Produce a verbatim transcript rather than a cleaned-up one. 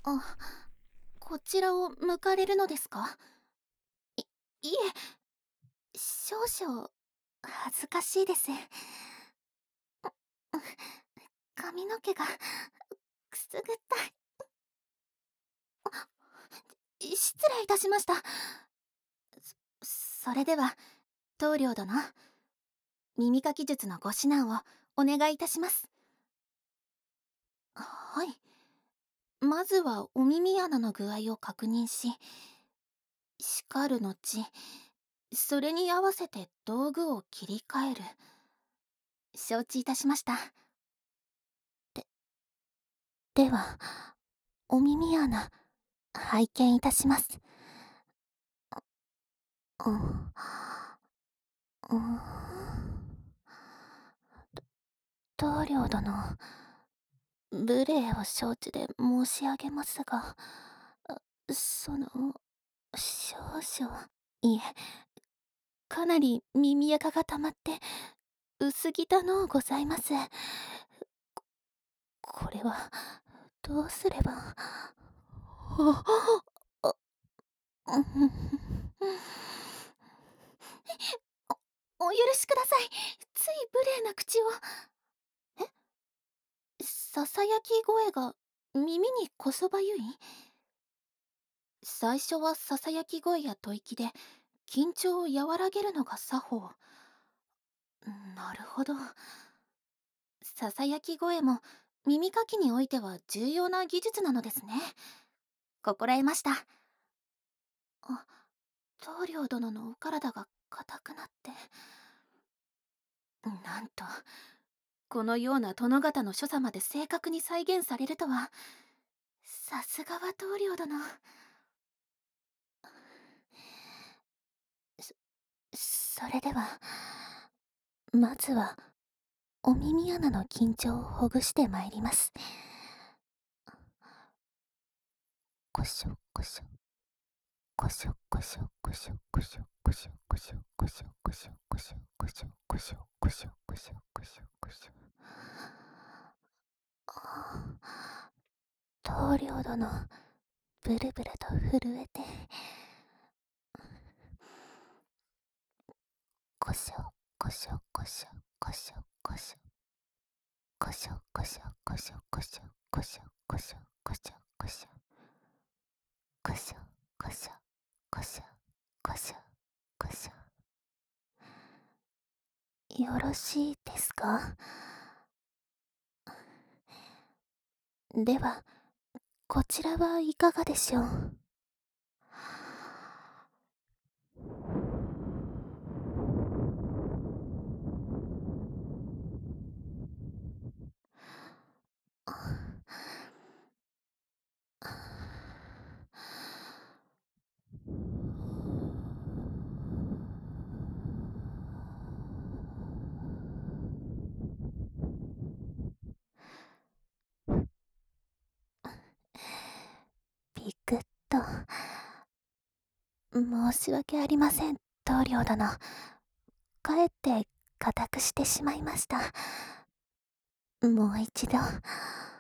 あ、こちらを向かれるのですか？い、いえ、少々恥ずかしいです。髪の毛がくすぐったい。失礼いたしました。そそれでは棟梁殿、耳かき術のご指南をお願いいたします。はい。まずはお耳穴の具合を確認し、叱る後、それに合わせて道具を切り替える。承知いたしました。で、では、お耳穴、拝見いたします。うん。うん。棟梁殿、無礼を承知で申し上げますが、その、少々、いえ、かなり耳垢が溜まって薄汚のうございます。これはどうすれば。あ、うん、お許しください。つい無礼な口を。え、ささやき声が耳にこそばゆい？最初はささやき声や吐息で緊張を和らげるのが作法。なるほど。ささやき声も耳かきにおいては重要な技術なのですね。心得ました。あ、棟梁殿のお体が硬くなって。なんと、このような殿方の所作まで正確に再現されるとは。さすがは棟梁殿。そ、それでは、まずは、お耳穴の緊張をほぐしてまいります。こしょこしょ。こしょこしょこしょこしょこしょこしょこしょこしょこしょこしょこしょこしょこしょこしょこしょ。棟梁殿、ブルブルと震えて。こしょこしょこしょこしょこしょこしょこしょこしょこしょこしょこしょこしょこしょこしょこしょこしょこしょこしょ。よろしいですか？では、こちらはいかがでしょう？ビクッと。申し訳ありません、棟梁殿。かえって固くしてしまいました。もう一度。